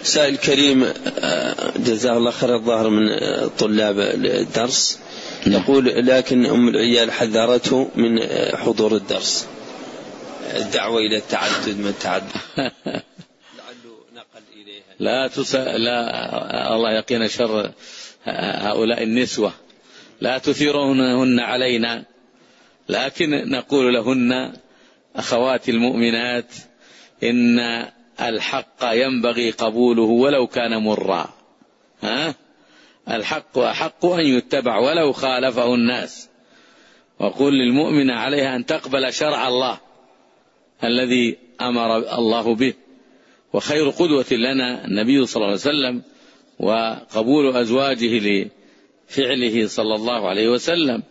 سائل كريم جزاه الله خير، الظاهر من طلاب الدرس، يقول لكن أم العيال حذرته من حضور الدرس، الدعوة إلى التعدد من التعدد لعله نقل إليها. لا الله يقينا شر هؤلاء النسوة، لا تثيرونهن علينا، لكن نقول لهن أخوات المؤمنات إن الحق ينبغي قبوله ولو كان مرا، الحق أحق أن يتبع ولو خالفه الناس. وقل للمؤمن عليها أن تقبل شرع الله الذي أمر الله به، وخير قدوة لنا النبي صلى الله عليه وسلم، وقبول أزواجه لفعله صلى الله عليه وسلم.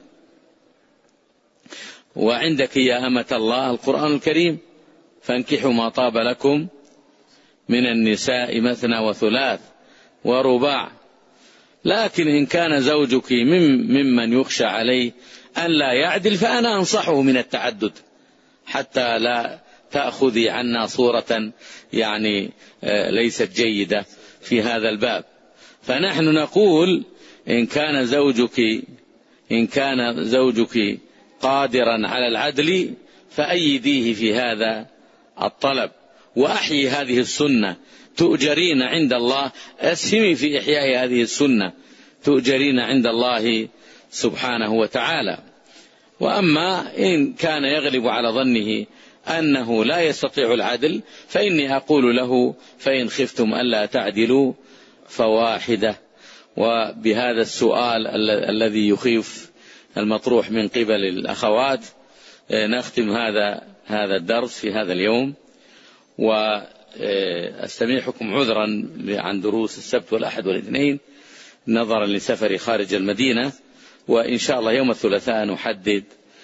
وعندك يا أمة الله القرآن الكريم، فانكحوا ما طاب لكم من النساء مثنى وثلاث ورباع، لكن إن كان زوجك ممن يخشى عليه أن لا يعدل فأنا أنصحه من التعدد، حتى لا تأخذي عنا صورة يعني ليست جيدة في هذا الباب. فنحن نقول إن كان زوجك قادرا على العدل فأيديه في هذا الطلب، وأحيي هذه السنة تؤجرين عند الله، أسهمي في إحياء هذه السنة تؤجرين عند الله سبحانه وتعالى. وأما إن كان يغلب على ظنه أنه لا يستطيع العدل فإني أقول له فإن خفتم ألا تعدلوا فواحدة. وبهذا السؤال الذي يخيف المطروح من قبل الأخوات نختم هذا الدرس في هذا اليوم، وأستميحكم عذرا عن دروس السبت والأحد والاثنين نظرا لسفري خارج المدينة، وإن شاء الله يوم الثلاثاء نحدد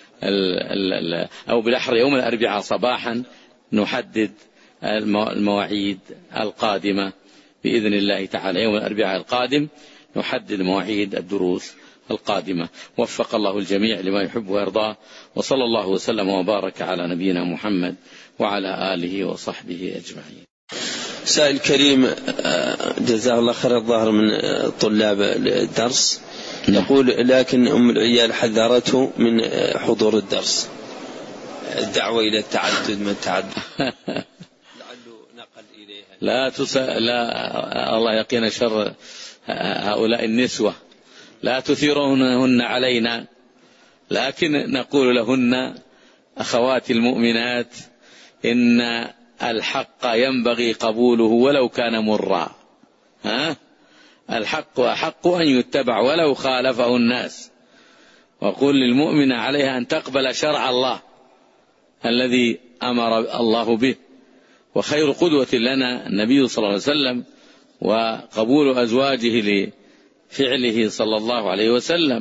أو بالأحرى يوم الأربعاء صباحا نحدد المواعيد القادمة بإذن الله تعالى. يوم الأربعاء القادم نحدد مواعيد الدروس القادمة. وفق الله الجميع لما يحب ويرضاه، وصلى الله وسلم وبارك على نبينا محمد وعلى آله وصحبه أجمعين. سائل كريم جزاه الله خير، الظاهر من طلاب الدرس، يقول لكن أم العيال حذرته من حضور الدرس، الدعوة إلى التعدد من التعدد لعله نقل إليها. لا الله يقينا شر هؤلاء النسوة، لا تثيرونهن علينا، لكن نقول لهن أخوات المؤمنات إن الحق ينبغي قبوله ولو كان مرا، الحق أحق أن يتبع ولو خالفه الناس. وقل للمؤمن عليها أن تقبل شرع الله الذي أمر الله به، وخير قدوة لنا النبي صلى الله عليه وسلم، وقبول أزواجه لفعله صلى الله عليه وسلم.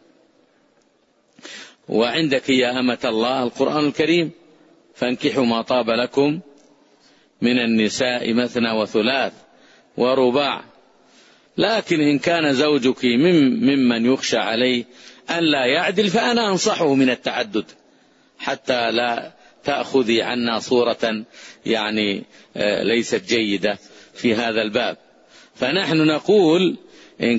وعندك يا أمة الله القرآن الكريم، فانكحوا ما طاب لكم من النساء مثنى وثلاث ورباع، لكن إن كان زوجك ممن يخشى عليه أن لا يعدل فأنا أنصحه من التعدد، حتى لا تأخذي عنا صورة يعني ليست جيدة في هذا الباب. فنحن نقول إن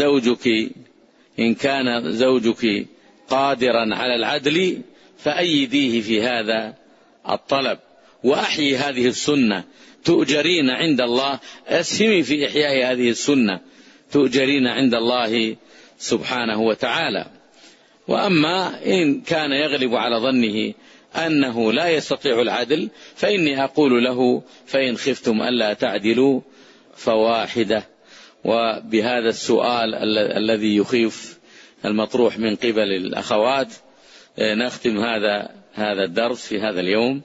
كان زوجك قادرا على العدل فأيديه في هذا الطلب، وأحيي هذه السنة تؤجرين عند الله، أسهمي في إحياء هذه السنة تؤجرين عند الله سبحانه وتعالى. وأما إن كان يغلب على ظنه أنه لا يستطيع العدل فإني أقول له فإن خفتم ألا تعدلوا فواحدة. وبهذا السؤال الذي يخيف المطروح من قبل الأخوات نختم هذا الدرس في هذا اليوم،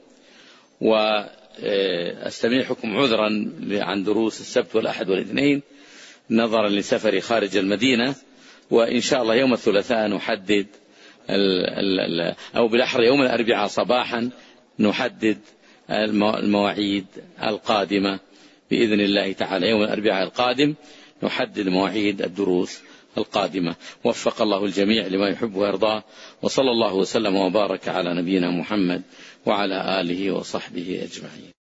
وأستميحكم عذرا عن دروس السبت والأحد والاثنين نظرا لسفري خارج المدينة، وإن شاء الله يوم الثلاثاء نحدد أو بالأحرى يوم الأربعاء صباحا نحدد المواعيد القادمة بإذن الله تعالى. يوم الأربعاء القادم نحدد مواعيد الدروس القادمة. وفق الله الجميع لما يحب ويرضاه، وصلى الله وسلم وبارك على نبينا محمد وعلى آله وصحبه أجمعين.